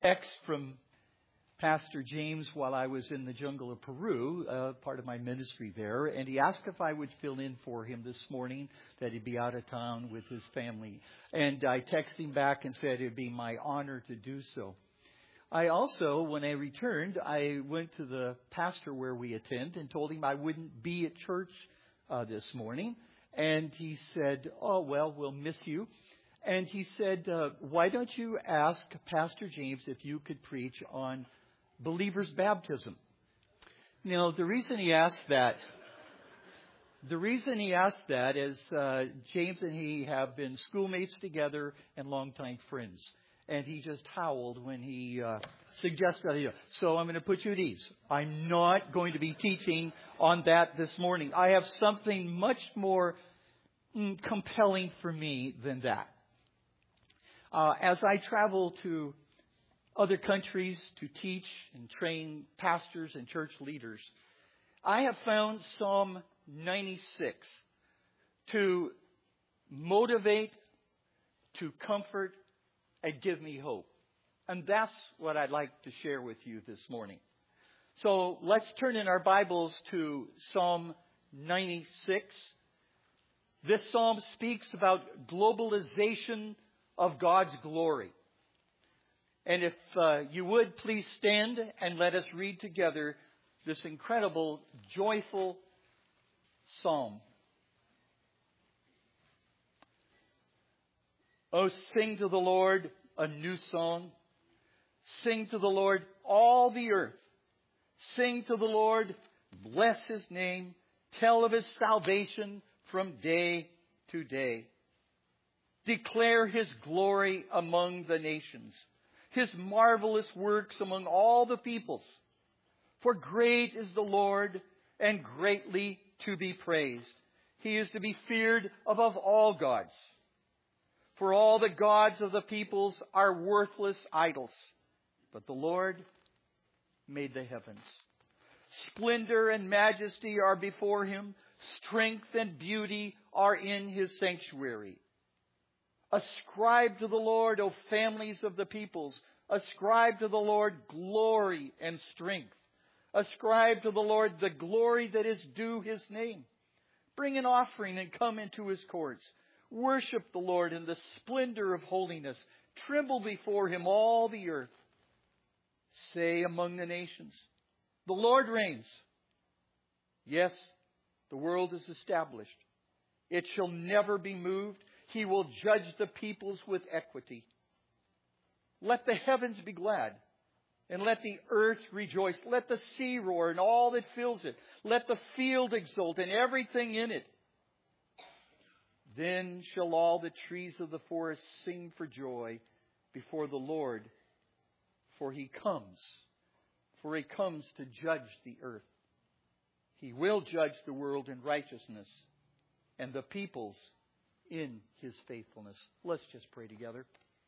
text from Pastor James while I was in the jungle of Peru, part of my ministry there, and he asked if I would fill in for him this morning, that he'd be out of town with his family. And I texted him back and said it would be my honor to do so. I also, when I returned, I went to the pastor where we attend and told him I wouldn't be at church this morning. And he said, "Oh, well, we'll miss you." And he said, "Why don't you ask Pastor James if you could preach on believer's baptism?" Now, the reason he asked that is James and he have been schoolmates together and longtime friends. And he just howled when he suggested that. So I'm going to put you at ease. I'm not going to be teaching on that this morning. I have something much more compelling for me than that. As I travel to other countries to teach and train pastors and church leaders, I have found Psalm 96 to motivate, to comfort, and give me hope. And that's what I'd like to share with you this morning. So let's turn in our Bibles to Psalm 96. This psalm speaks about globalization of God's glory. And if you would, please stand and let us read together this incredible, joyful psalm. Oh, sing to the Lord a new song. Sing to the Lord all the earth. Sing to the Lord, bless His name. Tell of His salvation from day to day. Declare His glory among the nations, His marvelous works among all the peoples. For great is the Lord, and greatly to be praised. He is to be feared above all gods. For all the gods of the peoples are worthless idols, but the Lord made the heavens. Splendor and majesty are before Him. Strength and beauty are in His sanctuary. Ascribe to the Lord, O families of the peoples. Ascribe to the Lord glory and strength. Ascribe to the Lord the glory that is due His name. Bring an offering and come into His courts. Worship the Lord in the splendor of holiness. Tremble before Him, all the earth. Say among the nations, the Lord reigns. Yes, the world is established. It shall never be moved. He will judge the peoples with equity. Let the heavens be glad, and let the earth rejoice. Let the sea roar and all that fills it. Let the field exult and everything in it. Then shall all the trees of the forest sing for joy before the Lord, for He comes to judge the earth. He will judge the world in righteousness and the peoples in His faithfulness. Let's just pray together.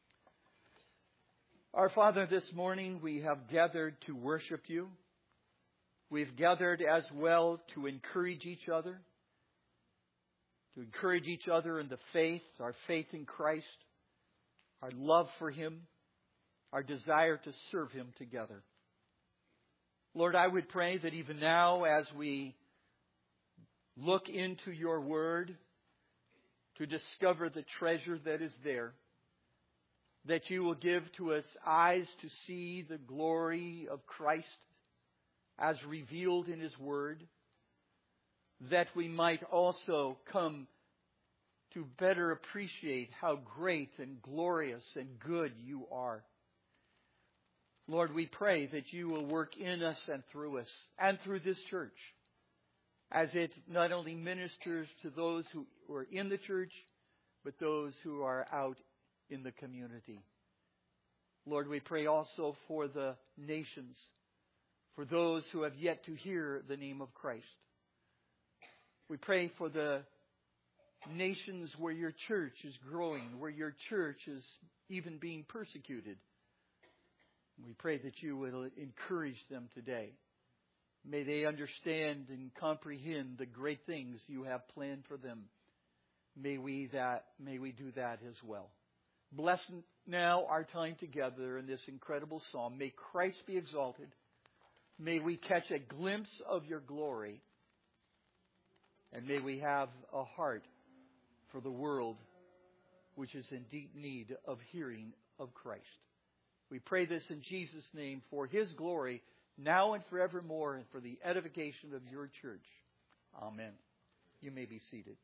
Our Father, this morning we have gathered to worship You. We've gathered as well to encourage each other. To encourage each other in the faith, our faith in Christ, our love for Him, our desire to serve Him together. Lord, I would pray that even now as we look into Your Word to discover the treasure that is there, that You will give to us eyes to see the glory of Christ as revealed in His Word, that we might also come to better appreciate how great and glorious and good You are. Lord, we pray that You will work in us and through this church, as it not only ministers to those who are in the church, but those who are out in the community. Lord, we pray also for the nations, for those who have yet to hear the name of Christ. We pray for the nations where Your church is growing, where Your church is even being persecuted. We pray that You will encourage them today. May they understand and comprehend the great things You have planned for them. May we do that as well. Bless now our time together in this incredible psalm. May Christ be exalted. May we catch a glimpse of your glory. And may we have a heart for the world which is in deep need of hearing of Christ. We pray this in Jesus' name for His glory, now and forevermore, and for the edification of your church. Amen. You may be seated.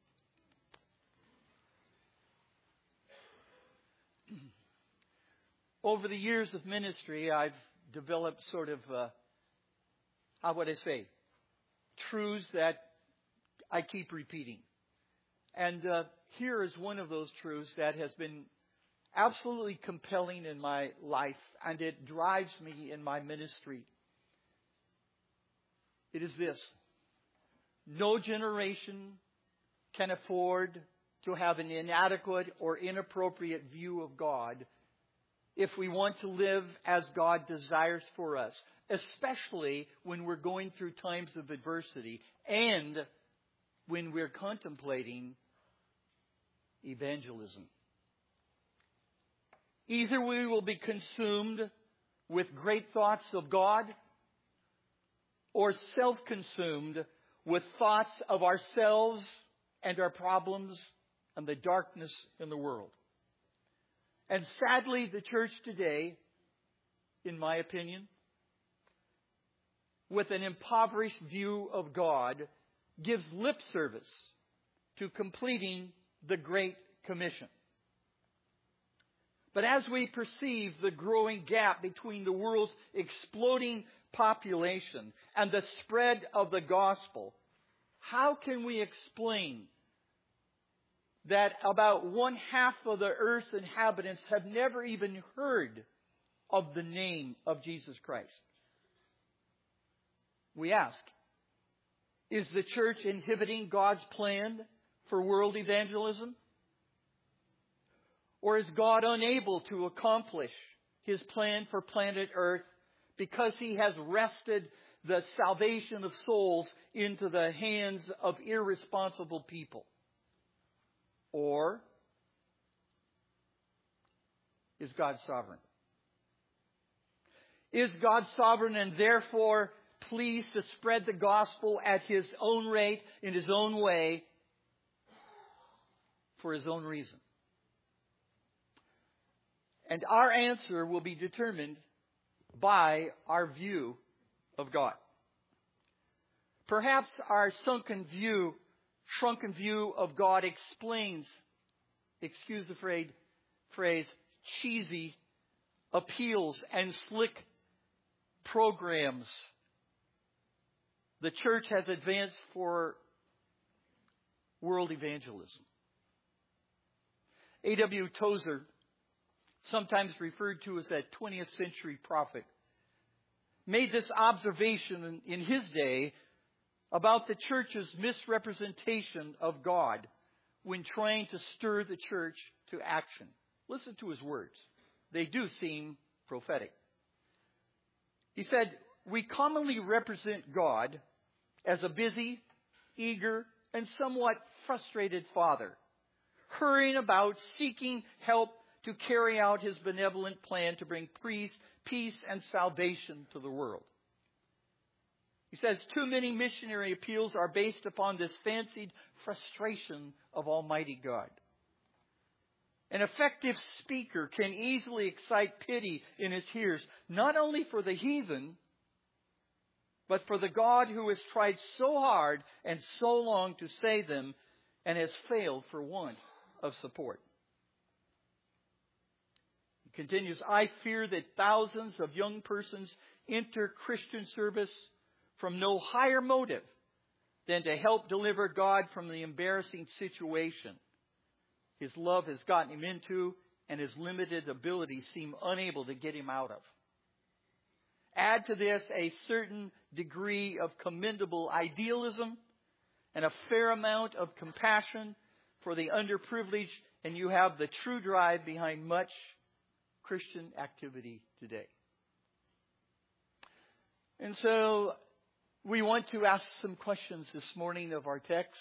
Over the years of ministry, I've developed sort of, how would I say, truths that I keep repeating. And here is one of those truths that has been absolutely compelling in my life, and it drives me in my ministry. It is this: no generation can afford to have an inadequate or inappropriate view of God if we want to live as God desires for us, especially when we're going through times of adversity and when we're contemplating evangelism. Either we will be consumed with great thoughts of God, or self-consumed with thoughts of ourselves and our problems and the darkness in the world. And sadly, the church today, in my opinion, with an impoverished view of God, gives lip service to completing the Great Commission. But as we perceive the growing gap between the world's exploding population and the spread of the gospel, how can we explain that about 1/2 of the earth's inhabitants have never even heard of the name of Jesus Christ? We ask, is the church inhibiting God's plan for world evangelism? Or is God unable to accomplish His plan for planet Earth because He has wrested the salvation of souls into the hands of irresponsible people? Or is God sovereign? Is God sovereign and therefore pleased to spread the gospel at His own rate, in His own way, for His own reason? And our answer will be determined by our view of God. Perhaps our shrunken view of God explains, excuse the phrase, cheesy appeals and slick programs the church has advanced for world evangelism. A.W. Tozer, sometimes referred to as that 20th century prophet, made this observation in his day about the church's misrepresentation of God when trying to stir the church to action. Listen to his words. They do seem prophetic. He said, "We commonly represent God as a busy, eager, and somewhat frustrated father, hurrying about seeking help to carry out His benevolent plan to bring peace and salvation to the world." He says, too many missionary appeals are based upon this fancied frustration of Almighty God. An effective speaker can easily excite pity in his hearers, not only for the heathen, but for the God who has tried so hard and so long to save them and has failed for want of support. He continues, "I fear that thousands of young persons enter Christian service from no higher motive than to help deliver God from the embarrassing situation His love has gotten him into and His limited abilities seem unable to get him out of. Add to this a certain degree of commendable idealism and a fair amount of compassion for the underprivileged, and you have the true drive behind much Christian activity today." And so we want to ask some questions this morning of our text.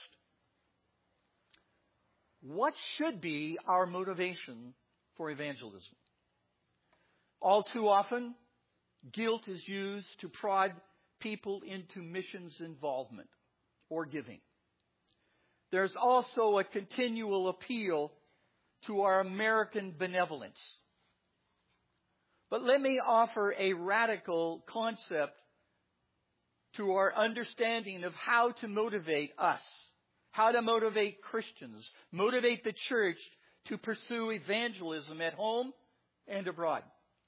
What should be our motivation for evangelism? All too often, guilt is used to prod people into missions involvement or giving. There's also a continual appeal to our American benevolence. But let me offer a radical concept to our understanding of how to motivate us, how to motivate Christians, motivate the church to pursue evangelism at home and abroad.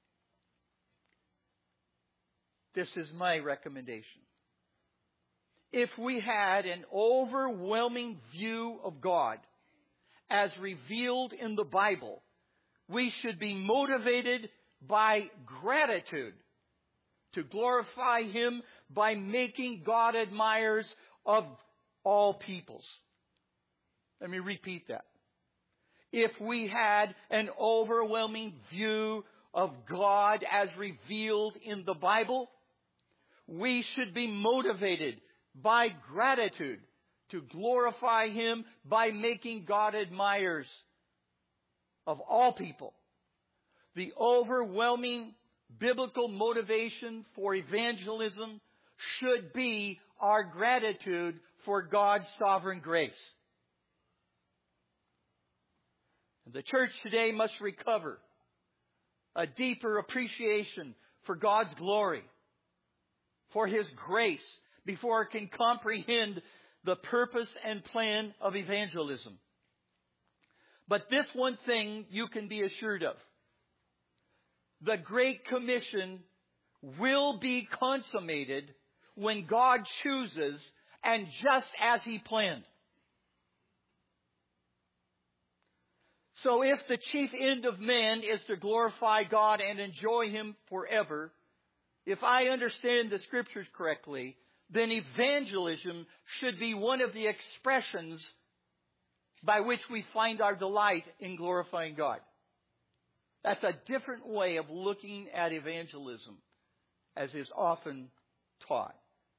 This is my recommendation. If we had an overwhelming view of God as revealed in the Bible, we should be motivated by gratitude to glorify Him by making God admirers of all peoples. Let me repeat that. If we had an overwhelming view of God as revealed in the Bible, we should be motivated by gratitude to glorify Him by making God admirers of all people. The overwhelming biblical motivation for evangelism should be our gratitude for God's sovereign grace. The church today must recover a deeper appreciation for God's glory, for His grace, before it can comprehend the purpose and plan of evangelism. But this one thing you can be assured of. The Great Commission will be consummated when God chooses and just as He planned. So if the chief end of man is to glorify God and enjoy Him forever, if I understand the Scriptures correctly, then evangelism should be one of the expressions by which we find our delight in glorifying God. That's a different way of looking at evangelism, as is often taught.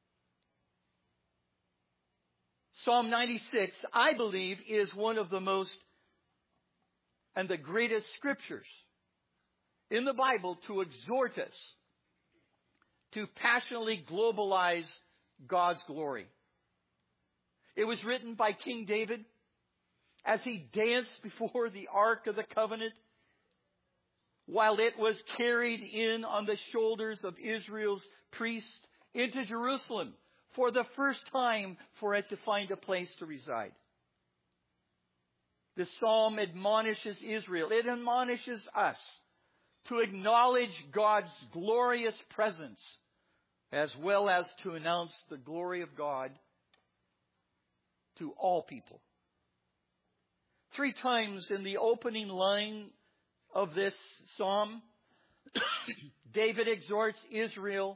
Psalm 96, I believe, is one of the most and the greatest scriptures in the Bible to exhort us to passionately globalize God's glory. It was written by King David as he danced before the Ark of the Covenant while it was carried in on the shoulders of Israel's priests into Jerusalem for the first time for it to find a place to reside. The psalm admonishes Israel. It admonishes us to acknowledge God's glorious presence as well as to announce the glory of God to all people. 3 times in the opening line of this psalm, David exhorts Israel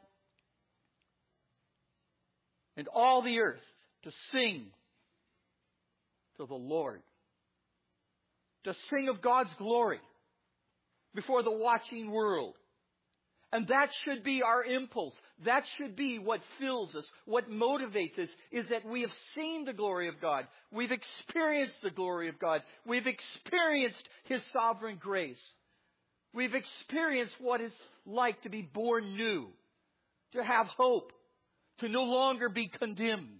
and all the earth to sing to the Lord. To sing of God's glory before the watching world. And that should be our impulse. That should be what fills us, what motivates us, is that we have seen the glory of God. We've experienced the glory of God. We've experienced His sovereign grace. We've experienced what it's like to be born new, to have hope, to no longer be condemned.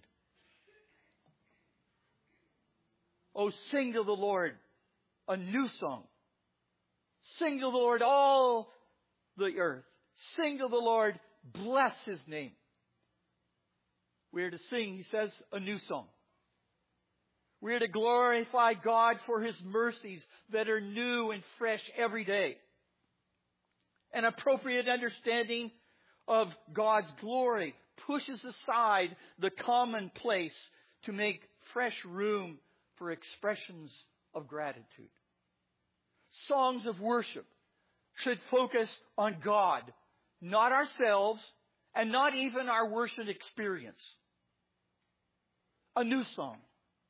Oh, sing to the Lord a new song. Sing to the Lord all the earth. Sing to the Lord, bless His name. We are to sing, he says, a new song. We are to glorify God for His mercies that are new and fresh every day. An appropriate understanding of God's glory pushes aside the commonplace to make fresh room for expressions of gratitude. Songs of worship should focus on God, not ourselves, and not even our worship experience. A new song.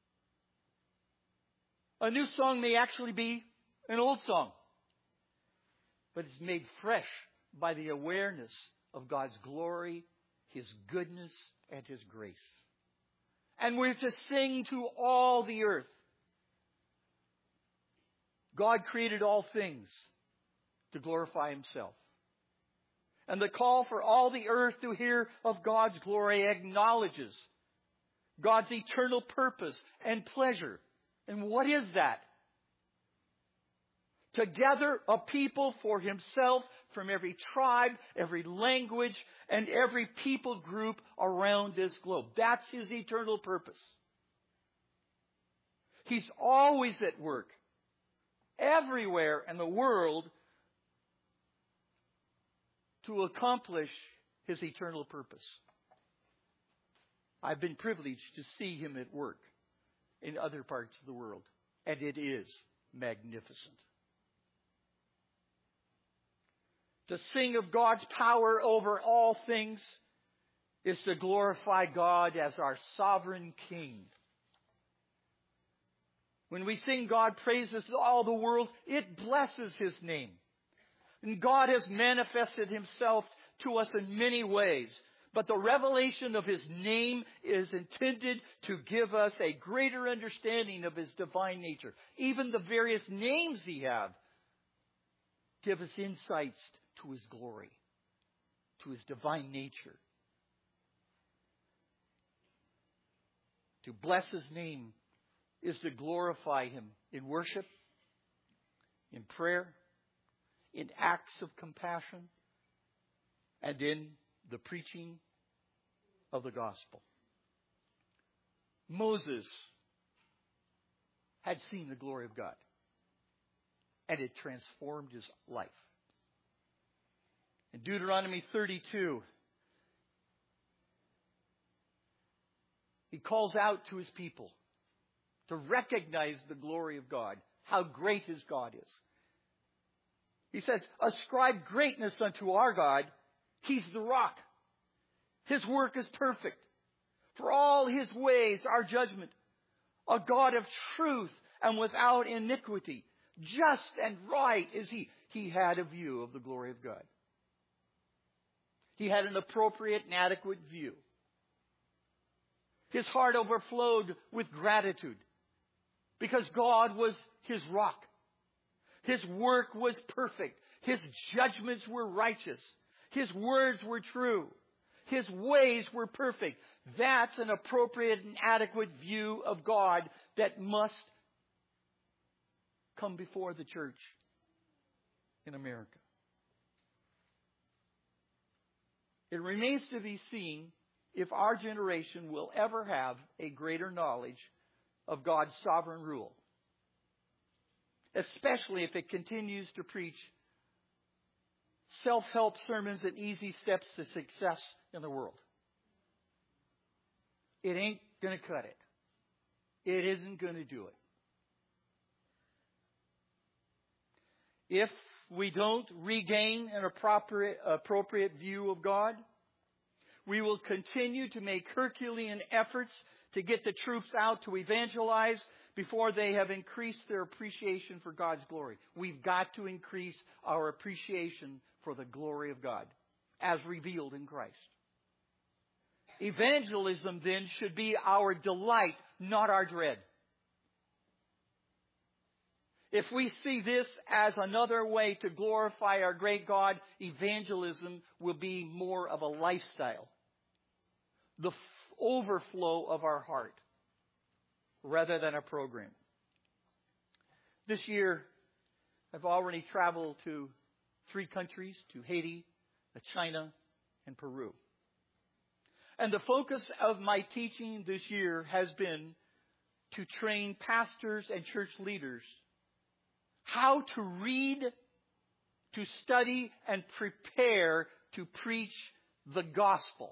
A new song may actually be an old song, but it's made fresh by the awareness of God's glory, His goodness, and His grace. And we're to sing to all the earth. God created all things to glorify Himself. And the call for all the earth to hear of God's glory acknowledges God's eternal purpose and pleasure. And what is that? To gather a people for Himself from every tribe, every language, and every people group around this globe. That's His eternal purpose. He's always at work, everywhere in the world, to accomplish His eternal purpose. I've been privileged to see Him at work in other parts of the world, and it is magnificent. To sing of God's power over all things is to glorify God as our sovereign King. When we sing God praises to all the world, it blesses His name. And God has manifested Himself to us in many ways. But the revelation of His name is intended to give us a greater understanding of His divine nature. Even the various names He has give us insights to His glory, to His divine nature. To bless His name is to glorify Him in worship, in prayer, in acts of compassion, and in the preaching of the gospel. Moses had seen the glory of God, and it transformed his life. In Deuteronomy 32, he calls out to his people to recognize the glory of God, how great his God is. He says, ascribe greatness unto our God. He's the rock. His work is perfect. For all His ways are judgment. A God of truth and without iniquity. Just and right is He. He had a view of the glory of God. He had an appropriate and adequate view. His heart overflowed with gratitude because God was his rock. His work was perfect. His judgments were righteous. His words were true. His ways were perfect. That's an appropriate and adequate view of God that must come before the church in America. It remains to be seen if our generation will ever have a greater knowledge of God's sovereign rule, especially if it continues to preach self-help sermons and easy steps to success in the world. It ain't going to cut it. It isn't going to do it. If we don't regain an appropriate view of God, we will continue to make Herculean efforts to get the troops out to evangelize before they have increased their appreciation for God's glory. We've got to increase our appreciation for the glory of God as revealed in Christ. Evangelism then should be our delight, not our dread. If we see this as another way to glorify our great God, evangelism will be more of a lifestyle, the overflow of our heart, rather than a program. This year, I've already traveled to 3 countries, to Haiti, China, and Peru. And the focus of my teaching this year has been to train pastors and church leaders how to read, to study, and prepare to preach the gospel.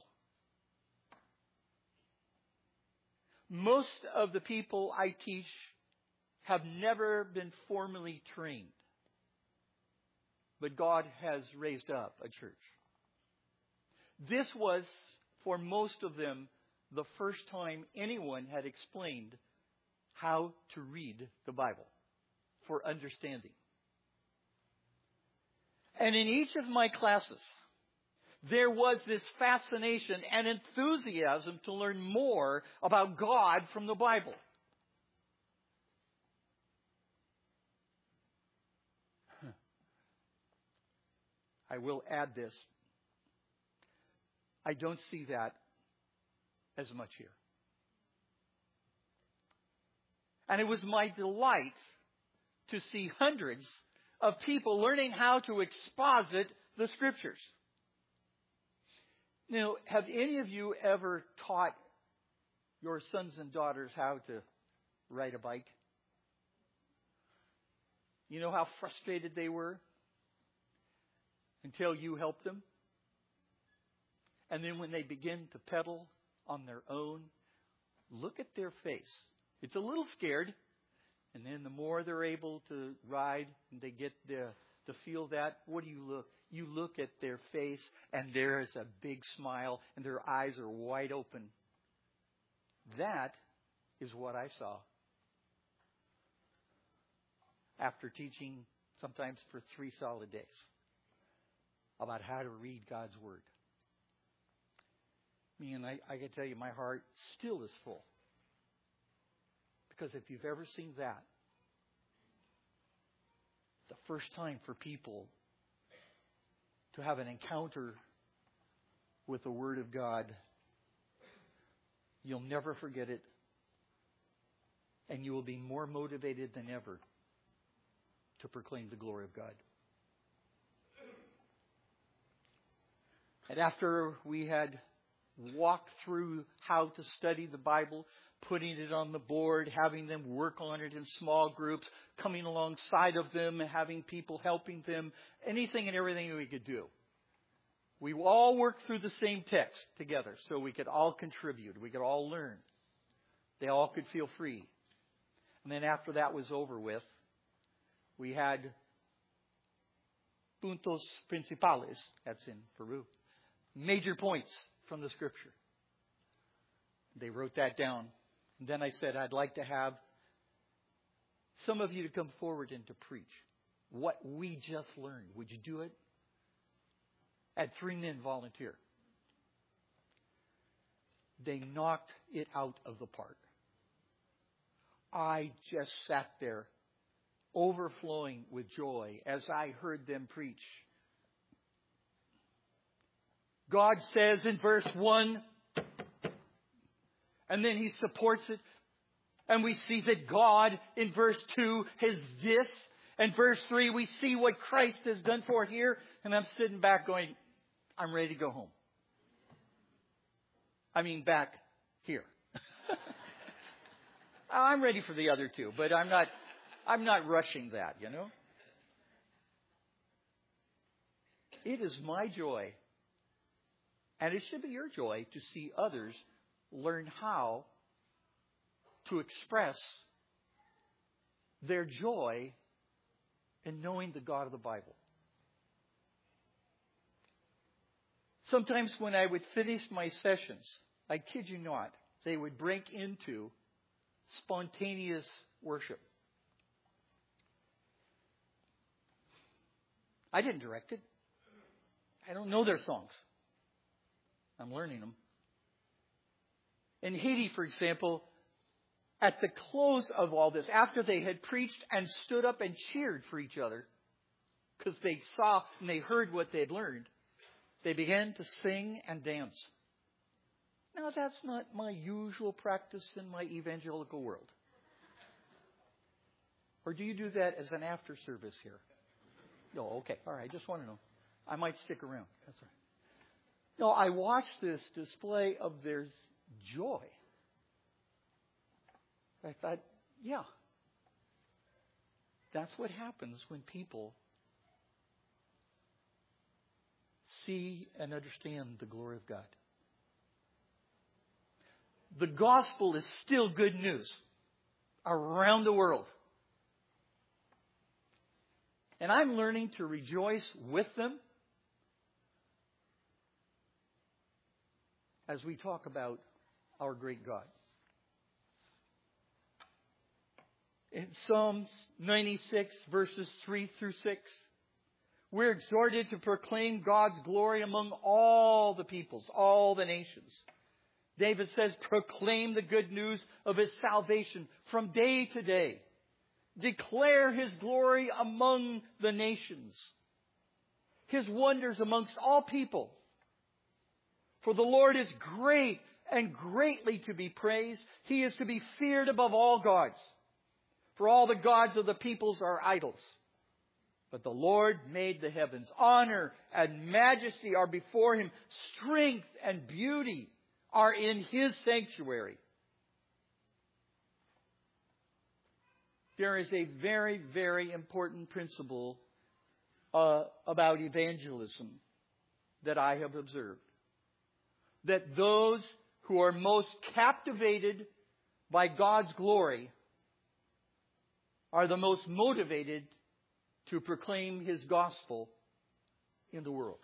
Most of the people I teach have never been formally trained, but God has raised up a church. This was, for most of them, the first time anyone had explained how to read the Bible for understanding. And in each of my classes, there was this fascination and enthusiasm to learn more about God from the Bible. I will add this. I don't see that as much here. And it was my delight to see hundreds of people learning how to exposit the Scriptures. Now, have any of you ever taught your sons and daughters how to ride a bike? You know how frustrated they were until you helped them? And then when they begin to pedal on their own, look at their face. It's a little scared. And then the more they're able to ride and they get to feel that, what do you look? You look at their face and there is a big smile and their eyes are wide open. That is what I saw after teaching sometimes for 3 solid days about how to read God's Word. I can tell you, my heart still is full. Because if you've ever seen that, it's the first time for people to have an encounter with the Word of God. You'll never forget it. And you will be more motivated than ever to proclaim the glory of God. And after we had walked through how to study the Bible, putting it on the board, having them work on it in small groups, coming alongside of them, having people helping them, anything and everything we could do. We all worked through the same text together so we could all contribute. We could all learn. They all could feel free. And then after that was over with, we had puntos principales, that's in Peru, major points from the Scripture. They wrote that down. And then I said, I'd like to have some of you to come forward and to preach what we just learned. Would you do it? Had 3 men volunteer. They knocked it out of the park. I just sat there overflowing with joy as I heard them preach. God says in verse 1, and then He supports it. And we see that God in verse 2 has this. And verse 3, we see what Christ has done for it here. And I'm sitting back going, I'm ready to go home. I mean, back here. I'm ready for the other 2, but I'm not rushing that, you know. It is my joy, and it should be your joy, to see others learn how to express their joy in knowing the God of the Bible. Sometimes when I would finish my sessions, I kid you not, they would break into spontaneous worship. I didn't direct it. I don't know their songs. I'm learning them. In Haiti, for example, at the close of all this, after they had preached and stood up and cheered for each other, because they saw and they heard what they had learned, they began to sing and dance. Now, that's not my usual practice in my evangelical world. Or do you do that as an after service here? No, okay. All right. I just want to know. I might stick around. That's all right. No, I watched this display of their joy. I thought, yeah. That's what happens when people see and understand the glory of God. The gospel is still good news around the world. And I'm learning to rejoice with them as we talk about our great God. In Psalms 96, verses 3 through 6, we're exhorted to proclaim God's glory among all the peoples, all the nations. David says, proclaim the good news of His salvation from day to day. Declare His glory among the nations. His wonders amongst all people. For the Lord is great and greatly to be praised. He is to be feared above all gods. For all the gods of the peoples are idols. But the Lord made the heavens. Honor and majesty are before Him. Strength and beauty are in His sanctuary. There is a very, very important principle about evangelism that I have observed. That those who are most captivated by God's glory are the most motivated to proclaim His gospel in the world.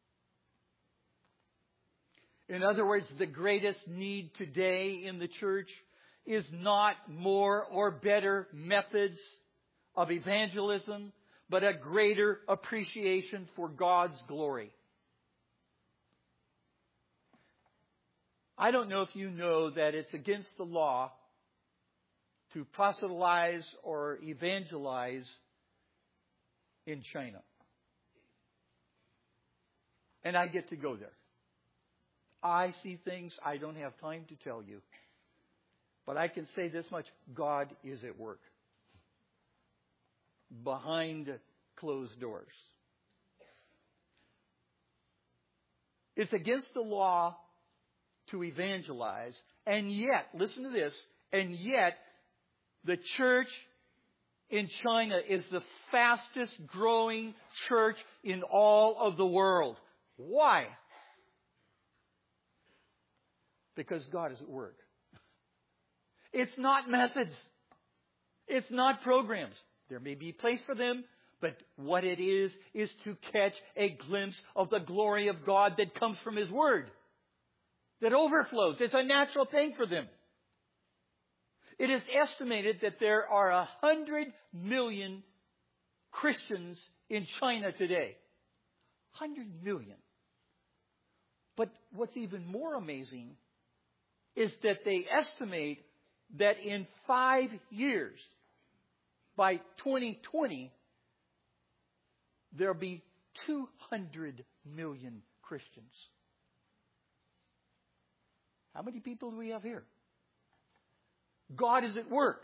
In other words, the greatest need today in the church is not more or better methods of evangelism, but a greater appreciation for God's glory. I don't know if you know that it's against the law to proselytize or evangelize in China. And I get to go there. I see things I don't have time to tell you. But I can say this much: God is at work behind closed doors. It's against the law to evangelize, and yet, listen to this, and yet the church in China is the fastest growing church in all of the world. Why? Because God is at work. It's not methods. It's not programs. There may be a place for them, but what it is to catch a glimpse of the glory of God that comes from His Word, that overflows. It's a natural thing for them. It is estimated that there are 100 million Christians in China today. 100 million. But what's even more amazing is that they estimate that in 5 years, by 2020, there'll be 200 million Christians. How many people do we have here? God is at work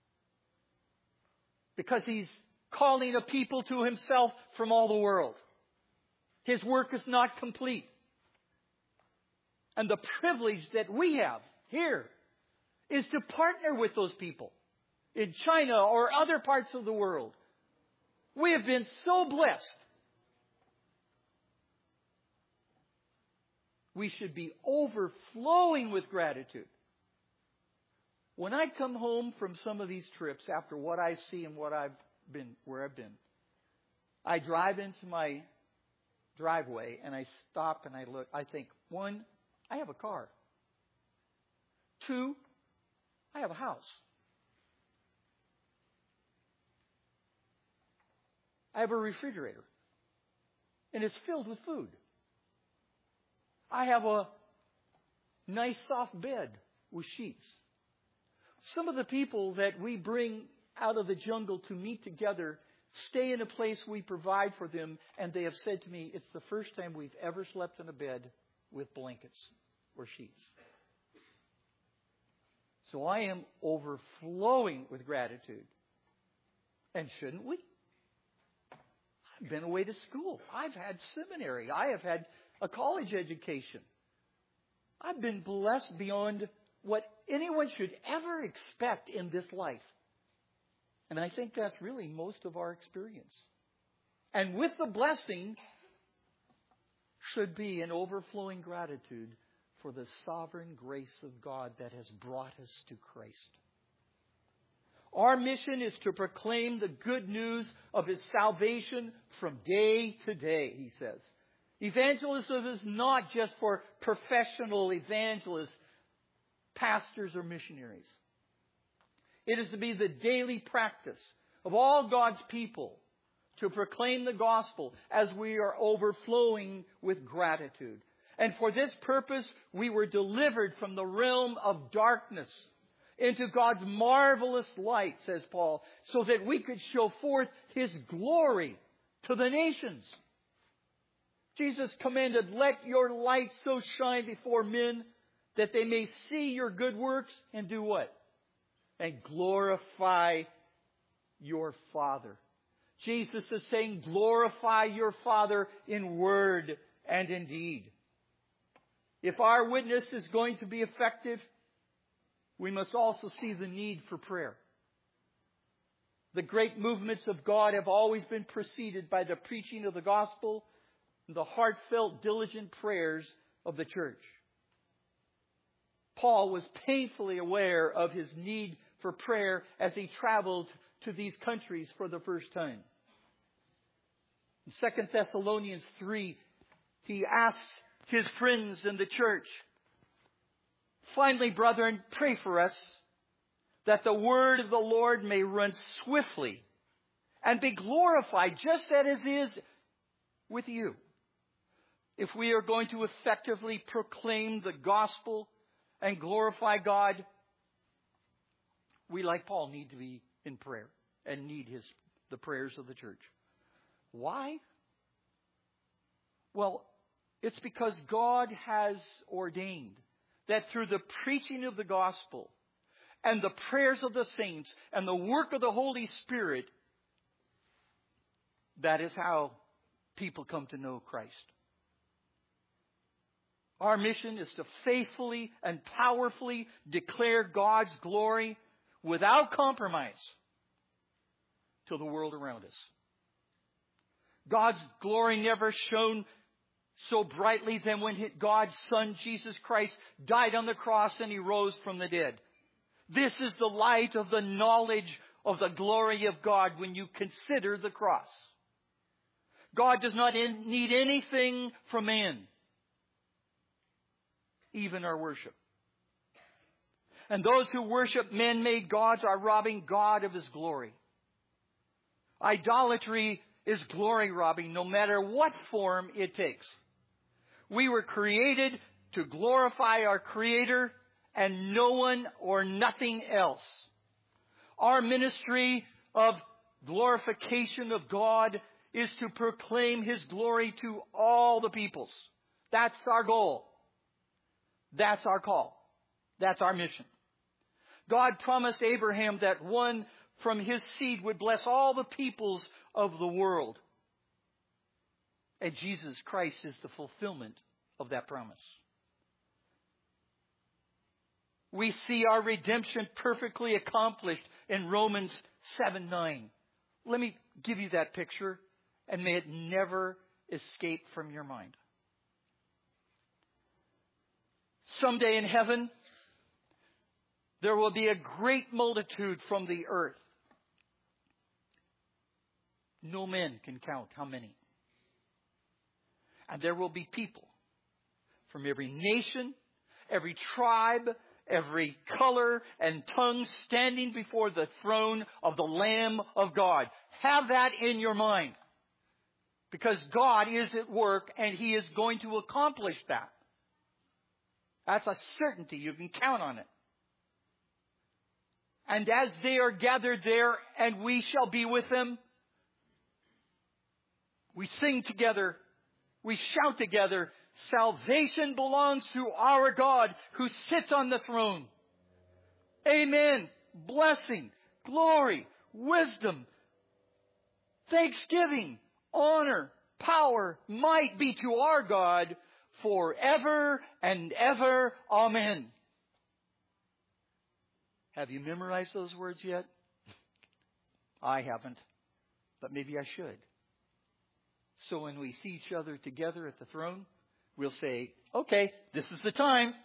because He's calling a people to Himself from all the world. His work is not complete. And the privilege that we have here is to partner with those people in China or other parts of the world. We have been so blessed. We should be overflowing with gratitude. When I come home from some of these trips, after what I see and where I've been, I drive into my driveway and I stop and I look. I think, 1, I have a car. 2, I have a house. I have a refrigerator, and it's filled with food. I have a nice soft bed with sheets. Some of the people that we bring out of the jungle to meet together stay in a place we provide for them, and they have said to me, it's the first time we've ever slept in a bed with blankets or sheets. So I am overflowing with gratitude. And shouldn't we? I've been away to school. I've had seminary. I have had a college education. I've been blessed beyond what anyone should ever expect in this life. And I think that's really most of our experience. And with the blessing should be an overflowing gratitude for the sovereign grace of God that has brought us to Christ. Our mission is to proclaim the good news of His salvation from day to day, he says. Evangelism is not just for professional evangelists, pastors, or missionaries. It is to be the daily practice of all God's people to proclaim the gospel as we are overflowing with gratitude. And for this purpose, we were delivered from the realm of darkness into God's marvelous light, says Paul, so that we could show forth His glory to the nations. Jesus commanded, let your light so shine before men that they may see your good works and do what? And glorify your Father. Jesus is saying, glorify your Father in word and in deed. If our witness is going to be effective, we must also see the need for prayer. The great movements of God have always been preceded by the preaching of the gospel and the heartfelt, diligent prayers of the church. Paul was painfully aware of his need for prayer as he traveled to these countries for the first time. In 2 Thessalonians 3, he asks his friends in the church, finally, brethren, pray for us that the word of the Lord may run swiftly and be glorified just as it is with you. If we are going to effectively proclaim the gospel and glorify God, we, like Paul, need to be in prayer and need the prayers of the church. Why? Well, it's because God has ordained that through the preaching of the gospel and the prayers of the saints and the work of the Holy Spirit, that is how people come to know Christ. Our mission is to faithfully and powerfully declare God's glory without compromise to the world around us. God's glory never shone so brightly than when God's Son, Jesus Christ, died on the cross and He rose from the dead. This is the light of the knowledge of the glory of God when you consider the cross. God does not need anything from man, even our worship. And those who worship man-made gods are robbing God of His glory. Idolatry is glory robbing, no matter what form it takes. We were created to glorify our Creator and no one or nothing else. Our ministry of glorification of God is to proclaim His glory to all the peoples. That's our goal. That's our call. That's our mission. God promised Abraham that one from his seed would bless all the peoples of the world. And Jesus Christ is the fulfillment of that promise. We see our redemption perfectly accomplished in Romans 7:9. Let me give you that picture, and may it never escape from your mind. Someday in heaven, there will be a great multitude from the earth. No man can count how many. And there will be people from every nation, every tribe, every color and tongue standing before the throne of the Lamb of God. Have that in your mind. Because God is at work and He is going to accomplish that. That's a certainty. You can count on it. And as they are gathered there and we shall be with them, we sing together, we shout together, salvation belongs to our God who sits on the throne. Amen. Blessing, glory, wisdom, thanksgiving, honor, power, might be to our God forever and ever. Amen. Have you memorized those words yet? I haven't, but maybe I should. So when we see each other together at the throne, we'll say, okay, this is the time.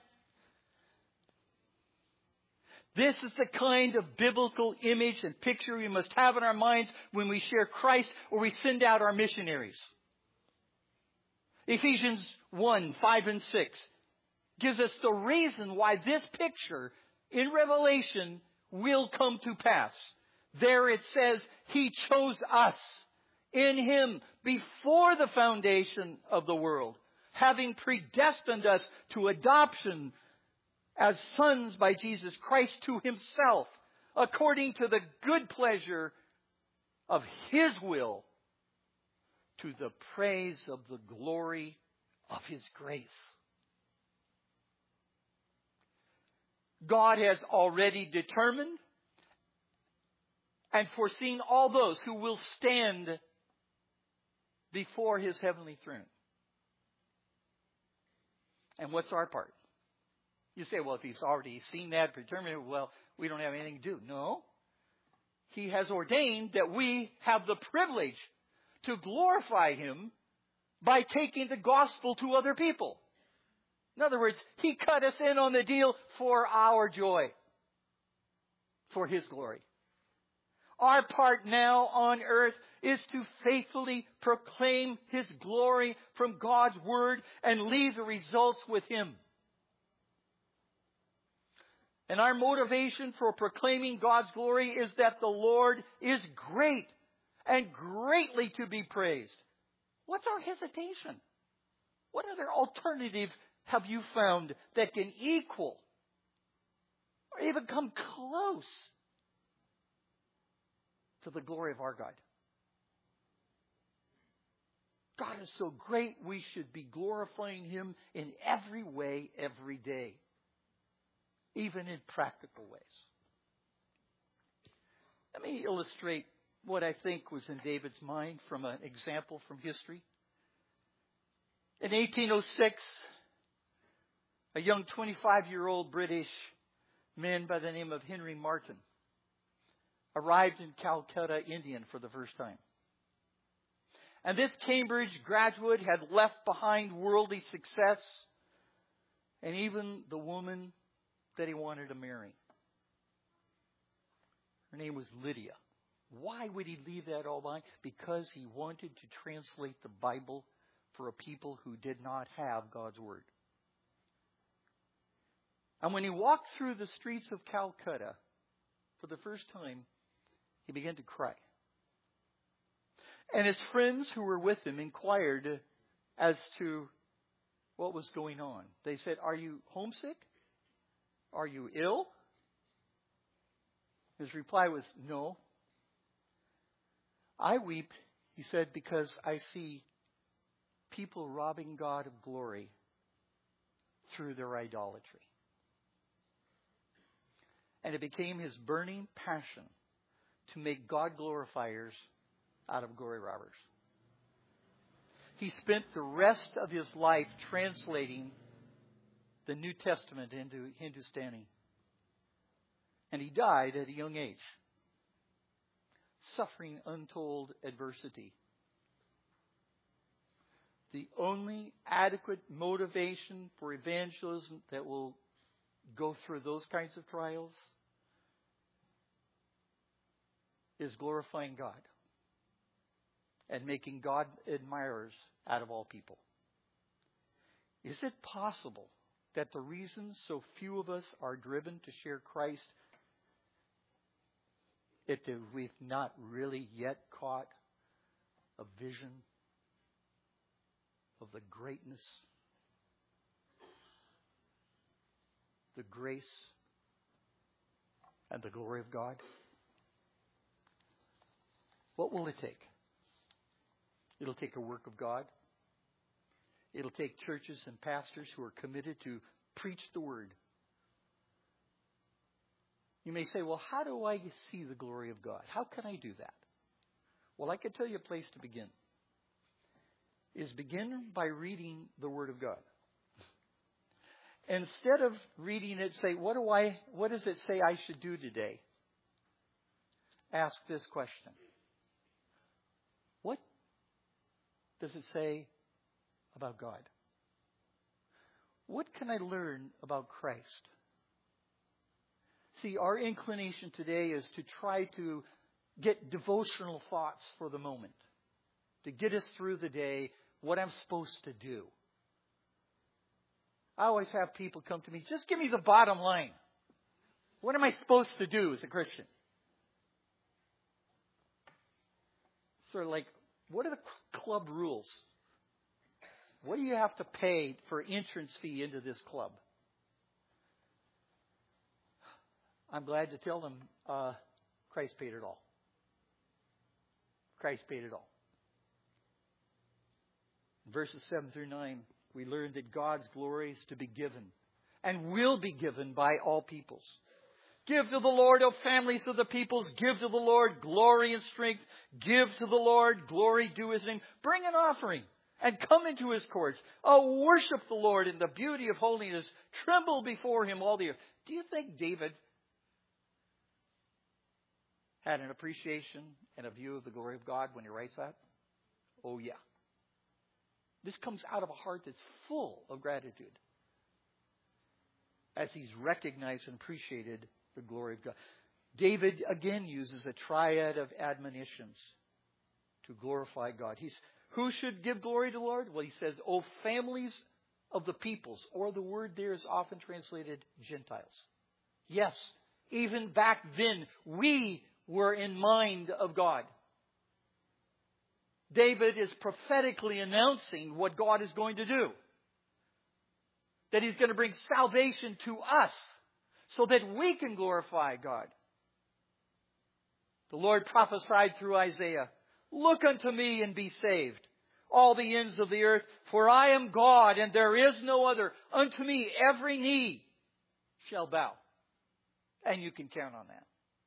This is the kind of biblical image and picture we must have in our minds when we share Christ or we send out our missionaries. Ephesians 1:5-6 gives us the reason why this picture in Revelation will come to pass. There it says, He chose us in Him before the foundation of the world, having predestined us to adoption as sons by Jesus Christ to Himself, according to the good pleasure of His will, to the praise of the glory of His grace. God has already determined and foreseen all those who will stand before His heavenly throne. And what's our part? You say, well, if He's already seen that, determined, well, we don't have anything to do. No. He has ordained that we have the privilege to glorify Him by taking the gospel to other people. In other words, He cut us in on the deal for our joy, for His glory. Our part now on earth is to faithfully proclaim His glory from God's Word and leave the results with Him. And our motivation for proclaiming God's glory is that the Lord is great and greatly to be praised. What's our hesitation? What other alternative have you found that can equal or even come close to the glory of our God? God is so great, we should be glorifying Him in every way, every day, even in practical ways. Let me illustrate what I think was in David's mind from an example from history. In 1806, a young 25-year-old British man by the name of Henry Martyn arrived in Calcutta, India for the first time. And this Cambridge graduate had left behind worldly success and even the woman that he wanted to marry. Her name was Lydia. Why would he leave that all behind? Because he wanted to translate the Bible for a people who did not have God's Word. And when he walked through the streets of Calcutta for the first time, he began to cry. And his friends who were with him inquired as to what was going on. They said, "Are you homesick? Are you ill?" His reply was, "No. I weep," he said, "because I see people robbing God of glory through their idolatry." And it became his burning passion to make God glorifiers out of glory robbers. He spent the rest of his life translating the New Testament into Hindustani. And he died at a young age, suffering untold adversity. The only adequate motivation for evangelism that will go through those kinds of trials is glorifying God and making God admirers out of all people. Is it possible that the reason so few of us are driven to share Christ is that we've not really yet caught a vision of the greatness, the grace, and the glory of God? What will it take? It'll take a work of God. It'll take churches and pastors who are committed to preach the Word. You may say, well, how do I see the glory of God? How can I do that? Well, I can tell you a place to begin. Is begin by reading the Word of God. Instead of reading it, say, what does it say I should do today? Ask this question. What does it say about God? What can I learn about Christ? See, our inclination today is to try to get devotional thoughts for the moment, to get us through the day, what I'm supposed to do. I always have people come to me, just give me the bottom line. What am I supposed to do as a Christian? Sort of like, what are the club rules? What do you have to pay for entrance fee into this club? I'm glad to tell them Christ paid it all. Christ paid it all. Verses 7 through 9, we learn that God's glory is to be given and will be given by all peoples. Give to the Lord, O families of the peoples. Give to the Lord glory and strength. Give to the Lord glory due His name. Bring an offering and come into His courts. Oh, worship the Lord in the beauty of holiness. Tremble before Him, all the earth. Do you think David had an appreciation and a view of the glory of God when he writes that? Oh, yeah. This comes out of a heart that's full of gratitude as he's recognized and appreciated the glory of God. David again uses a triad of admonitions to glorify God. Who should give glory to the Lord? Well, he says, O families of the peoples, or the word there is often translated Gentiles. Yes, even back then, we were in mind of God. David is prophetically announcing what God is going to do. That He's going to bring salvation to us so that we can glorify God. The Lord prophesied through Isaiah, Look unto me and be saved, all the ends of the earth, for I am God and there is no other. Unto me every knee shall bow. And you can count on that.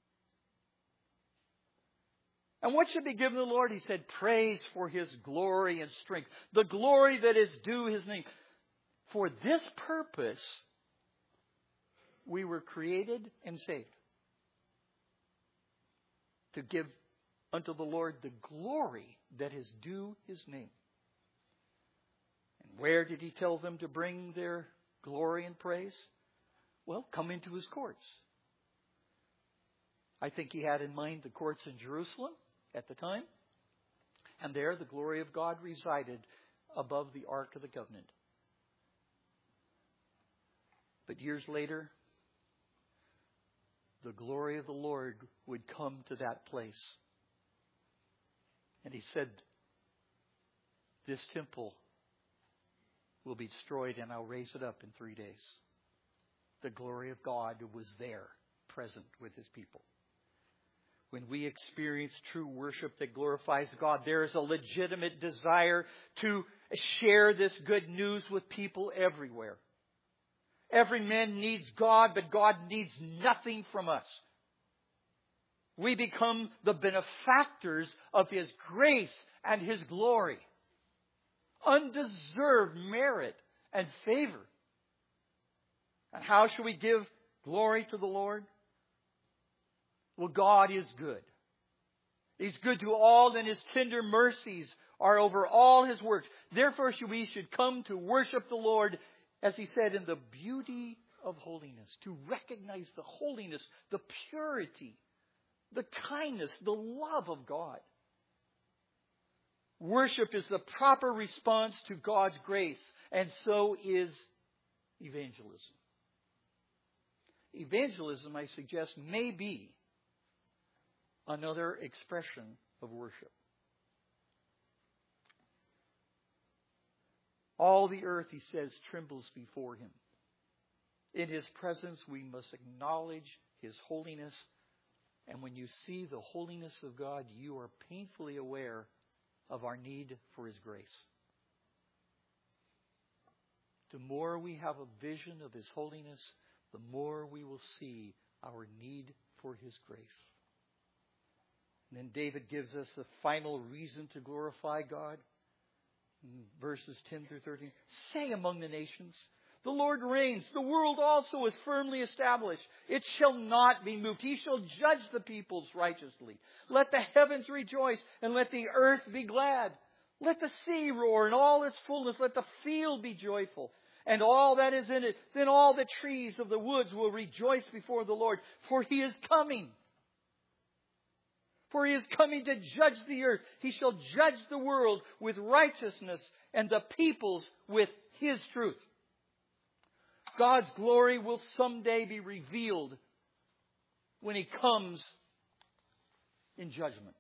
And what should be given to the Lord? He said, praise for His glory and strength. The glory that is due His name. For this purpose, we were created and saved. To give unto the Lord the glory that is due His name. And where did He tell them to bring their glory and praise? Well, come into His courts. I think He had in mind the courts in Jerusalem at the time. And there the glory of God resided above the Ark of the Covenant. But years later, the glory of the Lord would come to that place. And He said, this temple will be destroyed and I'll raise it up in 3 days. The glory of God was there, present with His people. When we experience true worship that glorifies God, there is a legitimate desire to share this good news with people everywhere. Every man needs God, but God needs nothing from us. We become the benefactors of His grace and His glory. Undeserved merit and favor. And how shall we give glory to the Lord? Well, God is good. He's good to all, and His tender mercies are over all His works. Therefore, we should come to worship the Lord, as He said, in the beauty of holiness. To recognize the holiness, the purity, the kindness, the love of God. Worship is the proper response to God's grace, and so is evangelism. Evangelism, I suggest, may be another expression of worship. All the earth, He says, trembles before Him. In His presence, we must acknowledge His holiness. And when you see the holiness of God, you are painfully aware of our need for His grace. The more we have a vision of His holiness, the more we will see our need for His grace. And then David gives us the final reason to glorify God. In verses 10 through 13. Say among the nations, the Lord reigns. The world also is firmly established. It shall not be moved. He shall judge the peoples righteously. Let the heavens rejoice and let the earth be glad. Let the sea roar and all its fullness. Let the field be joyful and all that is in it. Then all the trees of the woods will rejoice before the Lord, for He is coming. For He is coming to judge the earth. He shall judge the world with righteousness and the peoples with His truth. God's glory will someday be revealed when He comes in judgment.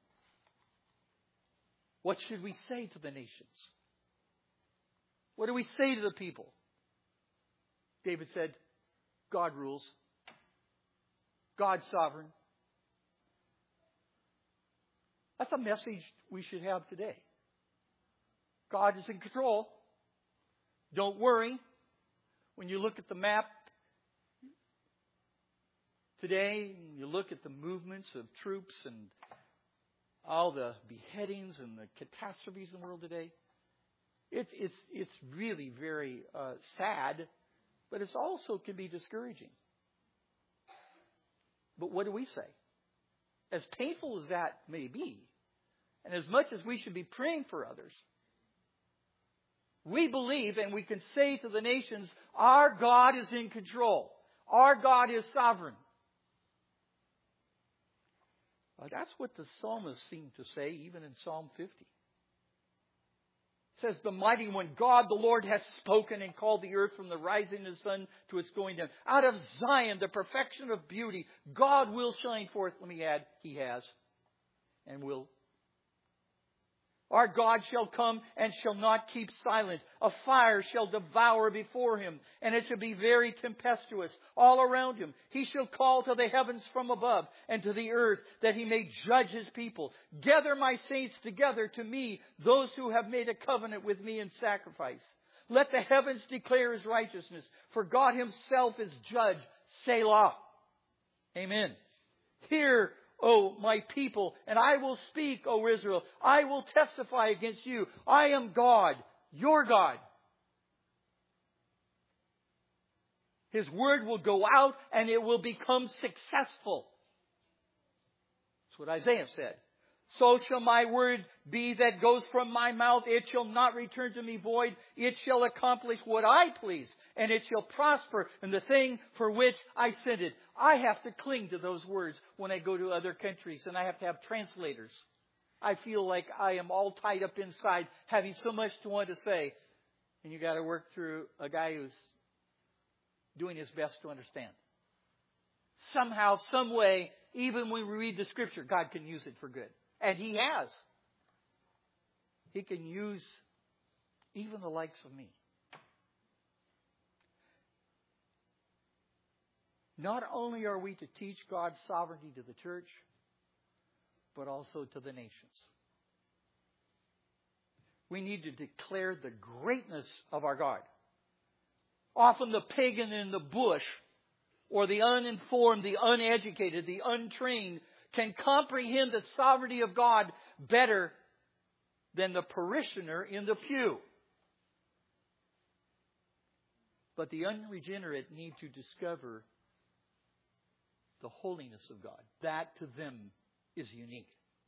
What should we say to the nations? What do we say to the people? David said, God rules. God's sovereign. That's a message we should have today. God is in control. Don't worry. When you look at the map today, you look at the movements of troops and all the beheadings and the catastrophes in the world today, it's really very sad, but it also can be discouraging. But what do we say? As painful as that may be, and as much as we should be praying for others, we believe and we can say to the nations, our God is in control. Our God is sovereign. That's what the psalmist seemed to say even in Psalm 50. It says, the mighty one, God the Lord, hath spoken and called the earth from the rising of the sun to its going down. Out of Zion, the perfection of beauty, God will shine forth. Let me add, He has and will. Our God shall come and shall not keep silent. A fire shall devour before Him, and it shall be very tempestuous all around Him. He shall call to the heavens from above and to the earth, that He may judge His people. Gather my saints together to me, those who have made a covenant with me in sacrifice. Let the heavens declare His righteousness, for God Himself is judge. Selah. Amen. Hear, O my people, and I will speak, O Israel. I will testify against you. I am God, your God. His word will go out and it will become successful. That's what Isaiah said. So shall my word be that goes from my mouth. It shall not return to me void. It shall accomplish what I please, and it shall prosper in the thing for which I sent it. I have to cling to those words when I go to other countries, and I have to have translators. I feel like I am all tied up inside, having so much to want to say, and you got to work through a guy who's doing his best to understand. Somehow, some way, even when we read the Scripture, God can use it for good. And He has. He can use even the likes of me. Not only are we to teach God's sovereignty to the church, but also to the nations. We need to declare the greatness of our God. Often the pagan in the bush, or the uninformed, the uneducated, the untrained, can comprehend the sovereignty of God better than the parishioner in the pew. But the unregenerate need to discover the holiness of God. That to them is unique.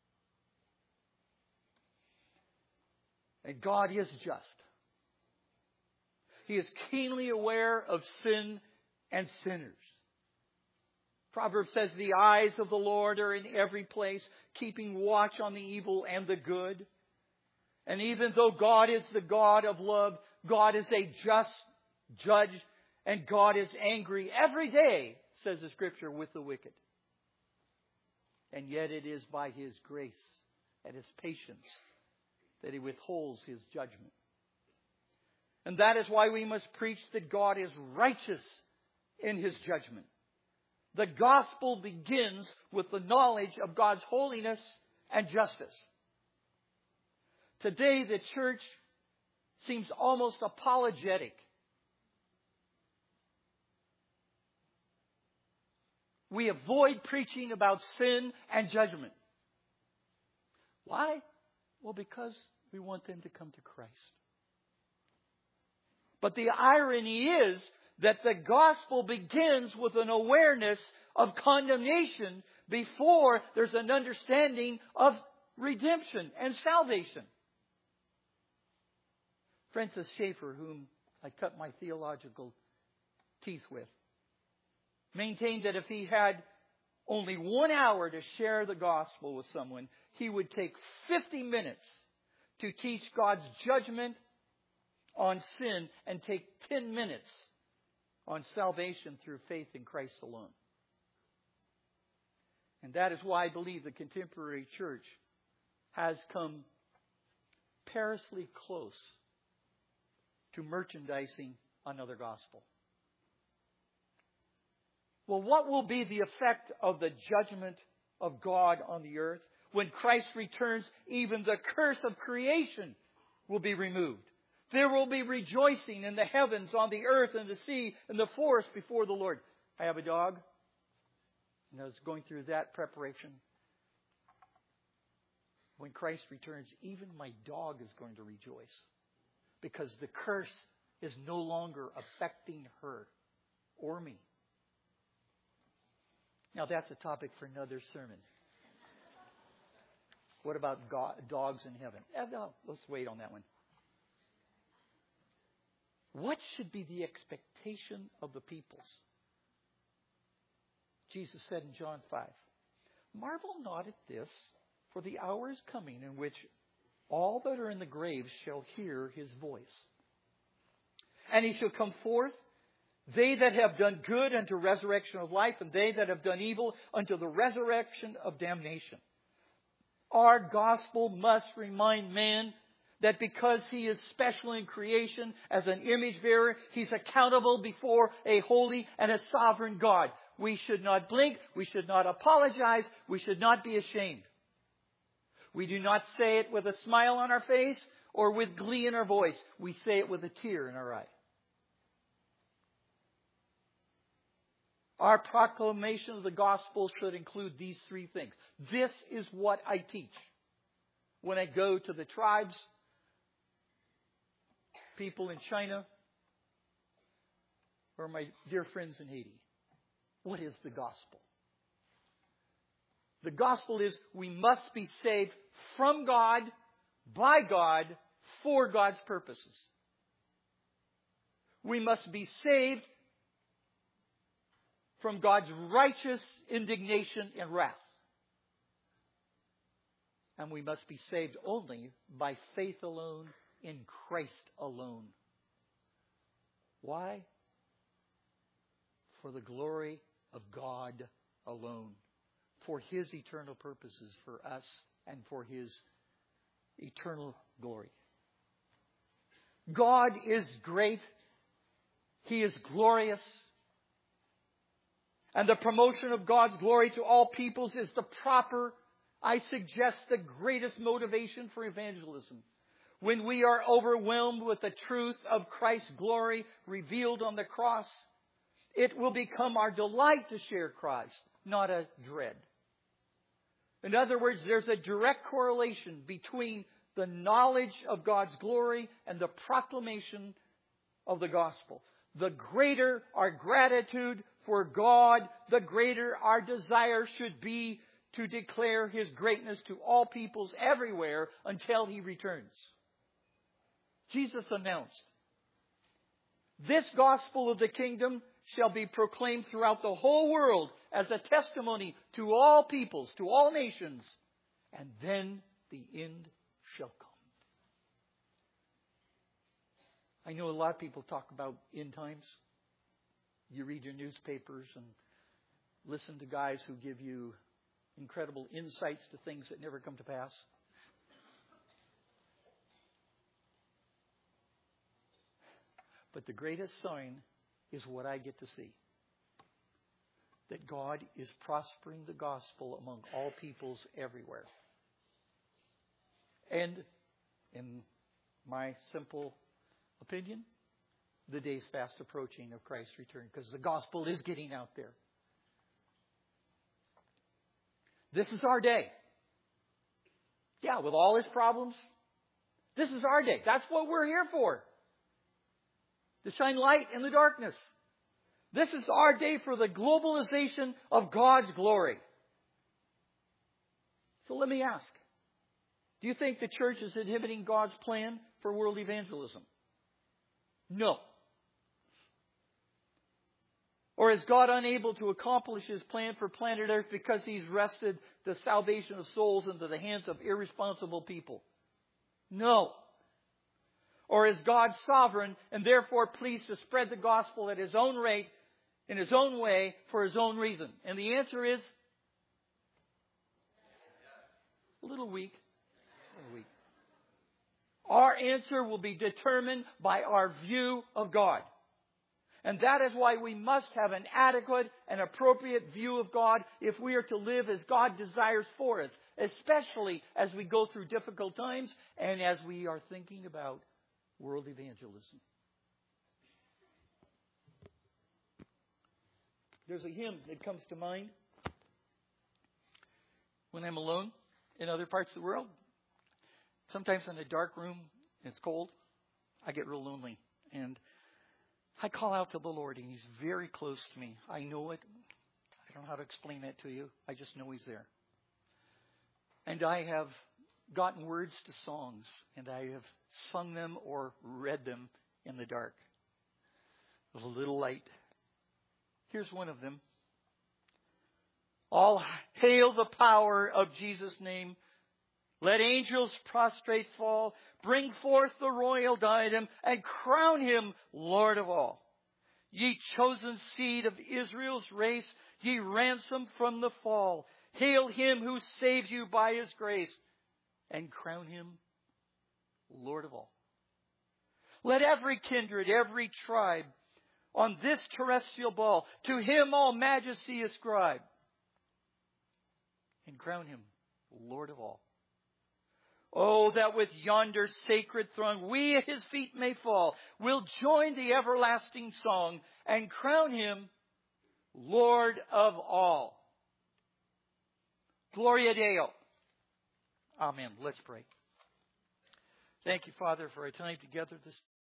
And God is just. He is keenly aware of sin and sinners. Proverbs says, the eyes of the Lord are in every place, keeping watch on the evil and the good. And even though God is the God of love, God is a just judge, and God is angry every day, says the Scripture, with the wicked. And yet it is by His grace and His patience that He withholds His judgment. And that is why we must preach that God is righteous in His judgment. The gospel begins with the knowledge of God's holiness and justice. Today, the church seems almost apologetic. We avoid preaching about sin and judgment. Why? Well, because we want them to come to Christ. But the irony is that the gospel begins with an awareness of condemnation before there's an understanding of redemption and salvation. Francis Schaeffer, whom I cut my theological teeth with, maintained that if he had only 1 hour to share the gospel with someone, he would take 50 minutes to teach God's judgment on sin and take 10 minutes on salvation through faith in Christ alone. And that is why I believe the contemporary church has come perilously close to merchandising another gospel. Well, what will be the effect of the judgment of God on the earth? When Christ returns, even the curse of creation will be removed. There will be rejoicing in the heavens, on the earth, and the sea, and the forest before the Lord. I have a dog, and I was going through that preparation. When Christ returns, even my dog is going to rejoice, because the curse is no longer affecting her or me. Now, that's a topic for another sermon. What about dogs in heaven? No, let's wait on that one. What should be the expectation of the peoples? Jesus said in John 5, "Marvel not at this, for the hour is coming in which all that are in the graves shall hear his voice. And he shall come forth, they that have done good unto resurrection of life, and they that have done evil unto the resurrection of damnation." Our gospel must remind man that because he is special in creation as an image bearer, he's accountable before a holy and a sovereign God. We should not blink. We should not apologize. We should not be ashamed. We do not say it with a smile on our face or with glee in our voice. We say it with a tear in our eye. Our proclamation of the gospel should include these three things. This is what I teach when I go to the tribes, people in China, or my dear friends in Haiti. What is the gospel? The gospel is we must be saved from God, by God, for God's purposes. We must be saved from God's righteous indignation and wrath. And we must be saved only by faith alone, in Christ alone. Why? For the glory of God alone. For His eternal purposes for us and for His eternal glory. God is great. He is glorious. And the promotion of God's glory to all peoples is the proper, I suggest, the greatest motivation for evangelism. When we are overwhelmed with the truth of Christ's glory revealed on the cross, it will become our delight to share Christ, not a dread. In other words, there's a direct correlation between the knowledge of God's glory and the proclamation of the gospel. The greater our gratitude for God, the greater our desire should be to declare His greatness to all peoples everywhere until He returns. Jesus announced, "This gospel of the kingdom shall be proclaimed throughout the whole world as a testimony to all peoples, to all nations, and then the end shall come." I know a lot of people talk about end times. You read your newspapers and listen to guys who give you incredible insights to things that never come to pass. But the greatest sign is what I get to see. That God is prospering the gospel among all peoples everywhere. And, in my simple opinion, the day's fast approaching of Christ's return, because the gospel is getting out there. This is our day. Yeah, with all its problems, this is our day. That's what we're here for. To shine light in the darkness. This is our day for the globalization of God's glory. So let me ask, do you think the church is inhibiting God's plan for world evangelism? No. Or is God unable to accomplish His plan for planet Earth because He's rested the salvation of souls into the hands of irresponsible people? No. Or is God sovereign and therefore pleased to spread the gospel at His own rate, in His own way, for His own reason? And the answer is a little weak. Our answer will be determined by our view of God. And that is why we must have an adequate and appropriate view of God if we are to live as God desires for us, especially as we go through difficult times and as we are thinking about world evangelism. There's a hymn that comes to mind when I'm alone in other parts of the world. Sometimes in a dark room, it's cold, I get real lonely. And I call out to the Lord, and He's very close to me. I know it. I don't know how to explain that to you. I just know He's there. And I have gotten words to songs, and I have sung them or read them in the dark with a little light. Here's one of them. All hail the power of Jesus' name. Let angels prostrate fall. Bring forth the royal diadem and crown Him Lord of all. Ye chosen seed of Israel's race, ye ransomed from the fall. Hail Him who saved you by His grace and crown Him Lord of all. Let every kindred, every tribe on this terrestrial ball to Him all majesty ascribe and crown Him Lord of all. Oh, that with yonder sacred throng we at His feet may fall. We'll join the everlasting song and crown Him Lord of all. Gloria Deo. Amen. Let's pray. Thank you, Father, for our time together this